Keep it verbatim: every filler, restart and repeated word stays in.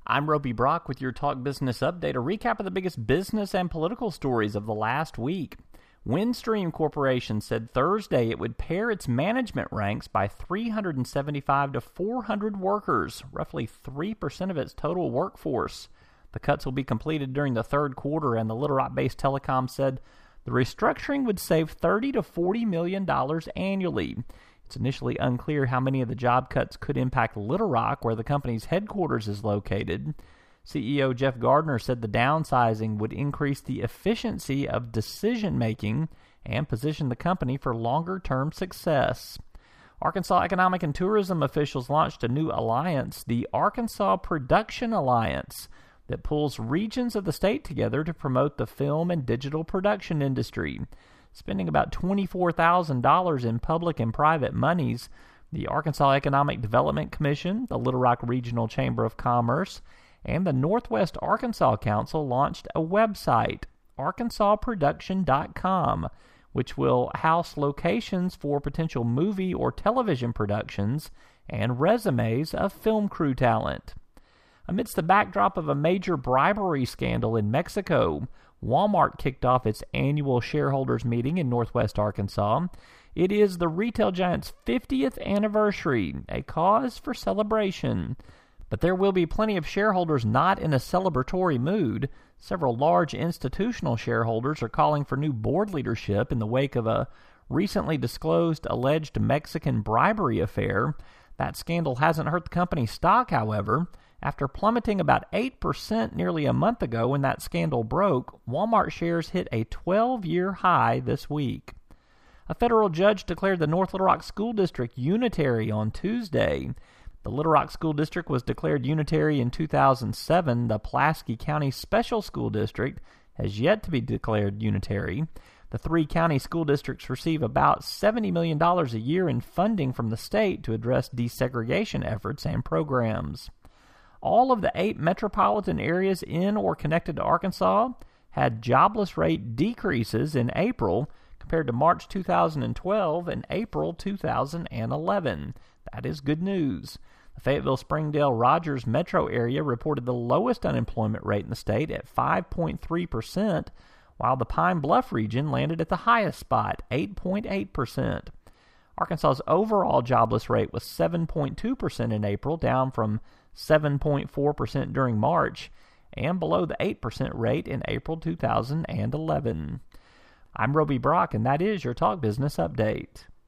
I'm Roby Brock with your Talk Business Update, a recap of the biggest business and political stories of the last week. Windstream Corporation said Thursday it would pare its management ranks by three hundred seventy-five to four hundred workers, roughly three percent of its total workforce. The cuts will be completed during the third quarter, and the Little Rock-based telecom said the restructuring would save thirty to forty million dollars annually. It's initially unclear how many of the job cuts could impact Little Rock, where the company's headquarters is located. C E O Jeff Gardner said the downsizing would increase the efficiency of decision-making and position the company for longer-term success. Arkansas Economic and Tourism officials launched a new alliance, the Arkansas Production Alliance, that pulls regions of the state together to promote the film and digital production industry. Spending about twenty-four thousand dollars in public and private monies, the Arkansas Economic Development Commission, the Little Rock Regional Chamber of Commerce, and the Northwest Arkansas Council launched a website, arkansas production dot com, which will house locations for potential movie or television productions and resumes of film crew talent. Amidst the backdrop of a major bribery scandal in Mexico, Walmart kicked off its annual shareholders meeting in Northwest Arkansas. It is the retail giant's fiftieth anniversary, a cause for celebration. But there will be plenty of shareholders not in a celebratory mood. Several large institutional shareholders are calling for new board leadership in the wake of a recently disclosed alleged Mexican bribery affair. That scandal hasn't hurt the company's stock, however. After plummeting about eight percent nearly a month ago when that scandal broke, Walmart shares hit a twelve-year high this week. A federal judge declared the North Little Rock School District unitary on Tuesday. The Little Rock School District was declared unitary in two thousand seven. The Pulaski County Special School District has yet to be declared unitary. The three county school districts receive about seventy million dollars a year in funding from the state to address desegregation efforts and programs. All of the eight metropolitan areas in or connected to Arkansas had jobless rate decreases in April compared to March two thousand twelve and April two thousand eleven. That is good news. The Fayetteville-Springdale Rogers metro area reported the lowest unemployment rate in the state at five point three percent, while the Pine Bluff region landed at the highest spot, eight point eight percent. Arkansas's overall jobless rate was seven point two percent in April, down from seven point four percent during March, and below the eight percent rate in April two thousand eleven. I'm Roby Brock, and that is your Talk Business Update.